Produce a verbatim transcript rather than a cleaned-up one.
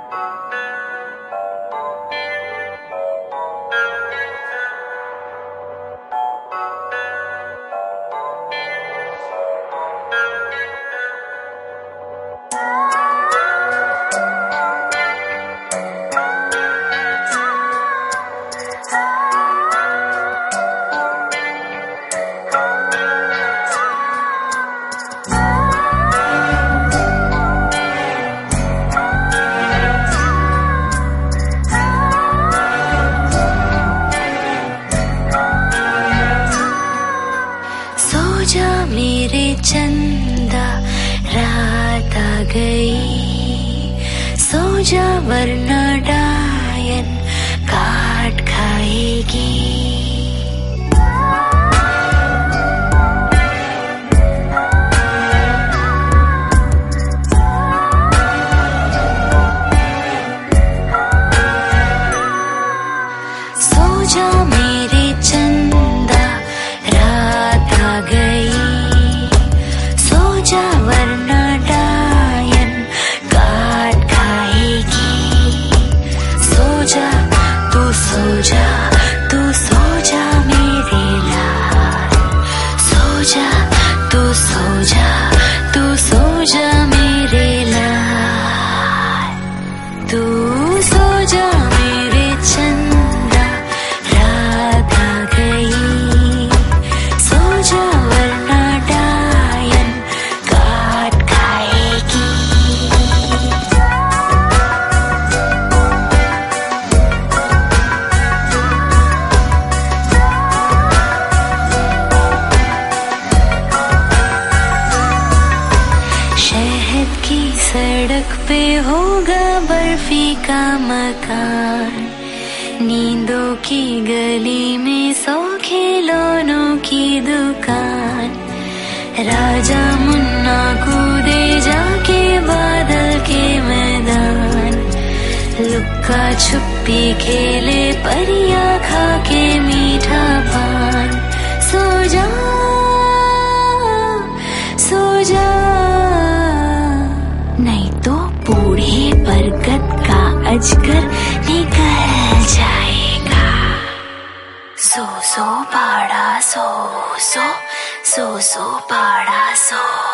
मेरे चंदा रात आ गई, सो जा वरना डायन काट खाएगी। सो जा मेरे चंदा रात आ गई, वरना डायन काट खाएगी। सो जा तू सो जा तू सो जा मेरे लाल, सो जा तू सो जा तू सो जा मेरे लाल। तू सो जा मेरे चंदा रात आ गई, सो जा वरना डायन काट खाएगी। शहद की सड़क पे होगा बर्फी का मकान, नींदों की गली में सौ खिलौनों की दुकान। राजा मुन्ना कूदे जाके बादल के मैदान, लुक्का छुपी खेले परियां खा के मीठा पान। सो जा सो जा नहीं तो बूढ़े बरगद का अजगर निकल जाएगा। सो सो पाड़ा सो सो सो सो पाड़ा सो।